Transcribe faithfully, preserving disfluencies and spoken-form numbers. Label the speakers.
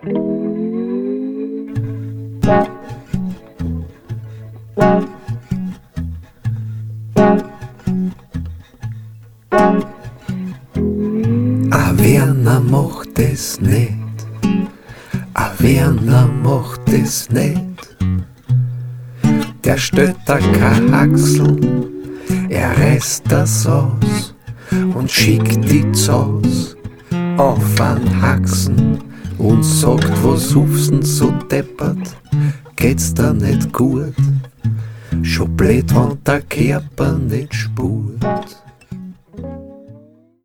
Speaker 1: A Werner macht es nicht, a Werner macht es nicht. Der stellt da kein Haxel, er reißt das aus und schickt die Zaus auf an Haxen und sagt, was rufst denn so deppert, geht's da nicht gut? Schon blöd, wenn der Körper nicht spurt.